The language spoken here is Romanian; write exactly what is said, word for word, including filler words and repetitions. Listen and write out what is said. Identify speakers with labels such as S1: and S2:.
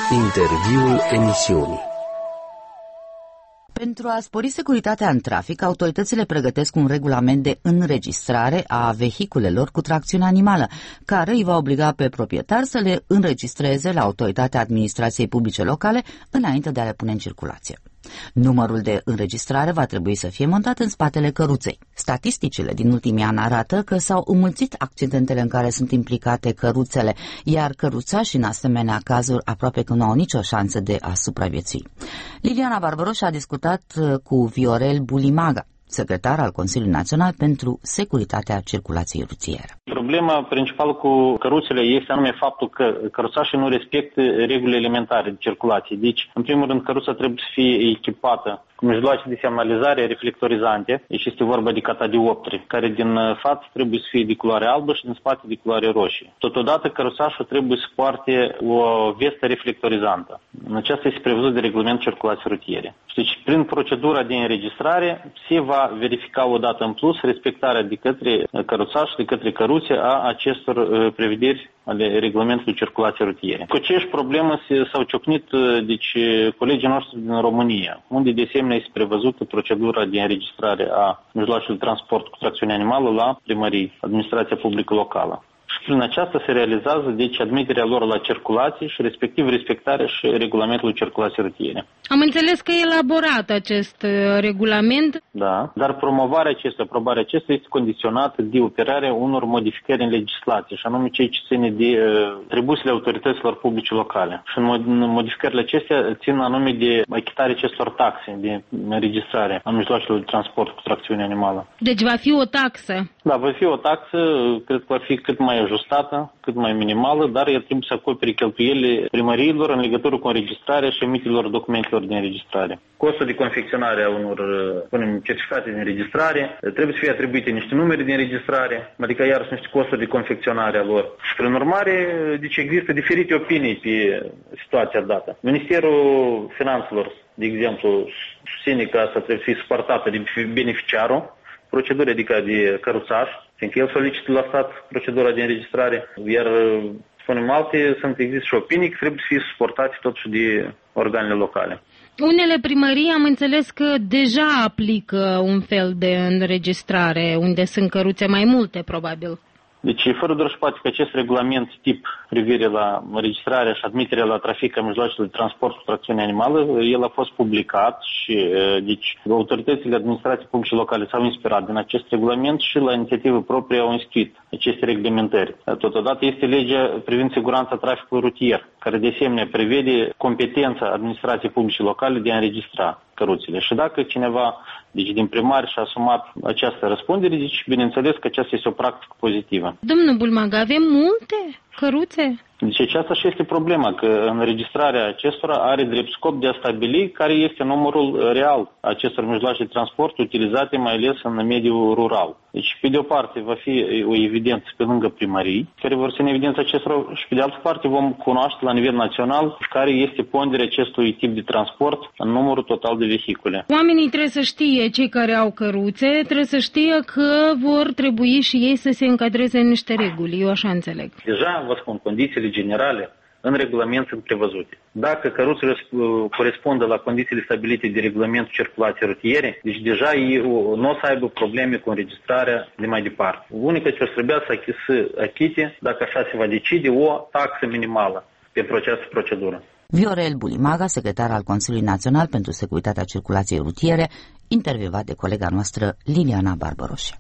S1: Interviul emisiunii.
S2: Pentru a spori securitatea în trafic, autoritățile pregătesc un regulament de înregistrare a vehiculelor cu tracțiune animală, care îi va obliga pe proprietari să le înregistreze la Autoritatea Administrației Publice Locale înainte de a le pune în circulație. Numărul de înregistrare va trebui să fie montat în spatele căruței. Statisticile din ultimii ani arată că s-au înmulțit accidentele în care sunt implicate căruțele, iar căruțașii în asemenea cazuri aproape că nu au nicio șansă de a supraviețui. Liliana Barbaroș a discutat cu Viorel Bulimaga, secretar al Consiliului Național pentru Securitatea Circulației Rutiere.
S3: Problema principală cu căruțele este anume faptul că căruțașii nu respectă regulile elementare de circulație. Deci, în primul rând, căruța trebuie să fie echipată cu mijloace de semnalizare reflectorizante. Deci este vorba de catadioptri, care din față trebuie să fie de culoare albă și din spate de culoare roșie. Totodată, căruțașul trebuie să poarte o vestă reflectorizantă. Aceasta este prevăzut de regulamentul circulației rutiere. Deci, prin procedura de înregistrare, se va verifica o dată în plus respectarea de către căruțaș, de către căruțe a acestor prevederi ale regulamentului circulației rutiere. Cu aceeași problemă s-au ciocnit deci, colegii noștri din România, unde de asemenea este prevăzută procedura de înregistrare a mijloacelor de transport cu tracțiune animală la primării, administrația publică locală. Și prin aceasta se realizează deci admiterea lor la circulație și respectiv respectarea și regulamentului circulației rutiere.
S4: Am înțeles că e elaborat acest regulament.
S3: Da, dar promovarea acestea, aprobarea acestea este condiționată de operarea unor modificări în legislație, și anume cei ce ține de uh, atribuțiile autorităților publice locale. Și în modificările acestea țin anume de achitarea acestor taxe de înregistrare a mijloacelor de transport cu tracțiune animală.
S4: Deci va fi o taxă.
S3: Da, va fi o taxă, cred că va fi cât mai ajustată, cât mai minimală, dar ea trebuie să acopere cheltuielile primăriilor în legătură cu înregistrarea și emiterilor documentelor de înregistrare. Costul de confecționare a unor punem, certificate de înregistrare, trebuie să fie atribuite niște numere de înregistrare, adică iarăși niște costuri de confecționare a lor. Și prin urmare, deci există diferite opinii pe situația dată. Ministerul Finanțelor, de exemplu, susține că asta trebuie să fie suportată de beneficiarul procedură, adică de căruțaș, fiindcă el solicită la stat procedura de înregistrare, iar, spunem alte, sunt există și opinii că trebuie să fie suportate totuși de organele locale.
S4: Unele primării am înțeles că deja aplică un fel de înregistrare, unde sunt căruțe mai multe, probabil.
S3: Deci, fără doar și poate că acest regulament tip privire la înregistrarea și admiterea la trafic a mijloacelor de transport cu tracțiune animală, el a fost publicat și deci autoritățile administrației publice locale s-au inspirat din acest regulament și la inițiativă proprie au instituit aceste reglementări. Totodată este legea privind siguranța traficului rutier, care de asemenea prevede competența administrației publice locale de a înregistra căruțele. Și dacă cineva deci, din primar și-a asumat această răspundere, deci bineînțeles că aceasta este o practică pozitivă.
S4: Domnul Bulimaga, avem multe căruțe?
S3: Deci aceasta și este problema, că înregistrarea acestora are drept scop de a stabili care este numărul real acestor mijloace de transport utilizate mai ales în mediul rural. Deci, pe de o parte, va fi o evidență pe lângă primării, care vor ține evidența acestora, și pe de altă parte vom cunoaște la nivel național care este ponderea acestui tip de transport în numărul total de vehicule.
S4: Oamenii trebuie să știe, cei care au căruțe, trebuie să știe că vor trebui și ei să se încadreze în niște reguli, eu așa înțeleg.
S3: Deja, vă spun, condițiile generale în regulament sunt prevăzute. Dacă căruțele corespundă la condițiile stabilite de regulamentul circulației rutiere, deci deja ei nu o să aibă probleme cu înregistrarea de mai departe. Unica ce o să trebuia să achite, dacă așa se va decide, o taxă minimală pentru această procedură.
S2: Viorel Bulimaga, secretar al Consiliului Național pentru Securitatea Circulației Rutiere, intervievat de colega noastră Liliana Barbaroș.